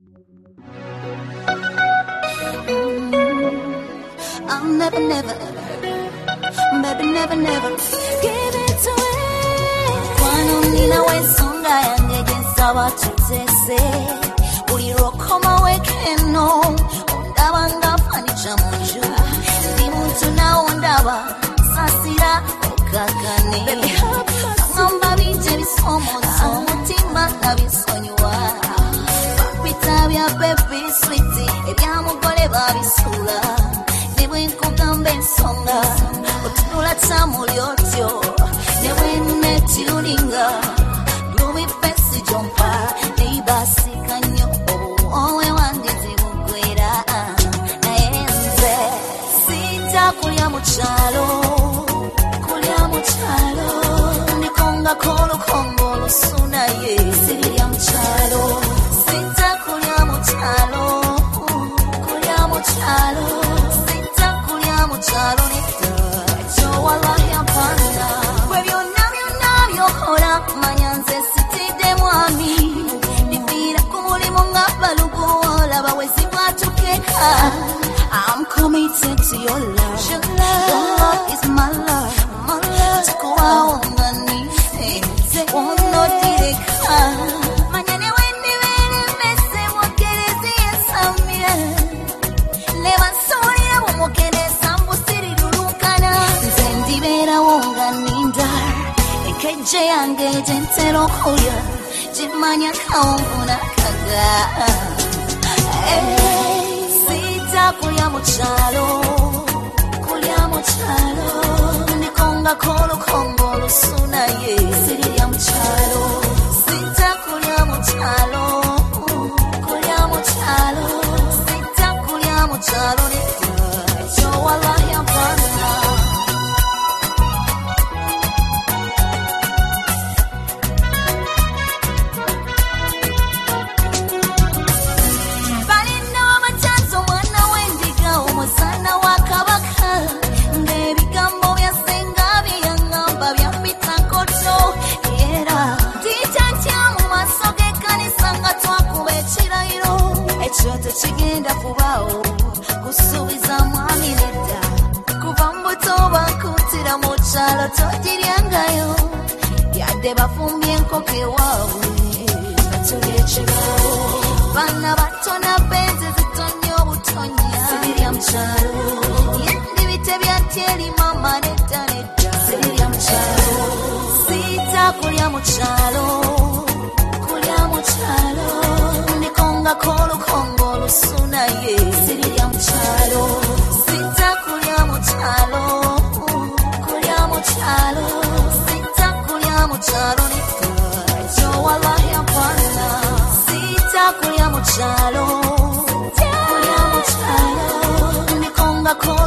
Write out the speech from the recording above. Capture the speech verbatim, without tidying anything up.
I'll never, never, baby, never, never give it to it. Kwano nina wesonga yange jensawa tutese. Uliro koma wekeno, ondaba nga fanicha munju. Ndi muntu na ondaba, sasira okakane. Baby, help us. Ngamba binje bisomoso, mutima na bisonywa. Papita bya baby sweetie, ebya mugole babisula. Newe nkugamba ensonga, otunula tamu lyotyo. Newe netuninga, lumi pesi jompa. Neibasika nyo, owe wandizi mugwera. Nayenze, sita kulya muchalo, kulya muchalo. Nikonga kolo kongolo suna ye, sirya muchalo. Sita kulya muchalo, kulya muchalo. Sita kulya muchalo nita, chowala ya panda. Kwebyo nabyo nabyo hola, manyanze sitide mwami. Nibira kumulimu nga balukuola, bawezi batukeka. I'm committed to your love. Your love, your love is my love. My love, takuwa ongani, wono direka. Manyane wendi wene mese mokerezi yesamire. Leva soya womokereza mbusiri lulukana. Nzendi vera wongani ndar, ekeje yange jentero kuya. Jimanya kaunguna kaga. Hey. Kulya muchalo, kulya muchalo. Nikonga kolo kongolo suna ye, sirya muchalo. Sita kulya muchalo, kulya muchalo. Sita kulya muchalo nita, chowala ya panda. Sana wakabaka, ngebigambo bya senga byangamba byambita koto era titantya mu maso g'ekkanisa nga twakuba ekirayiro ekyo tekigenda kubaawo kusuubiza mwami nedda kuva mu buto bakutira mu kyalo togiryangayo yadde bafumbye enkoko ewaabwe nga tuli ekibaawo baana bato na benzi zitonnya obutonya sibirya mukyalo yendi bite byatyeri mama nedda nedda sibirya mukyalo sita kulya mukyalo kulya mukyalo nikonga kolo kongolo suna ye sibirya mukyalo sita kulya mukyalo kulya mukyalo sita kulya mukyalo nedda chowala ya pana sita kulya mukyalo kulya mukyalo nikonga kolo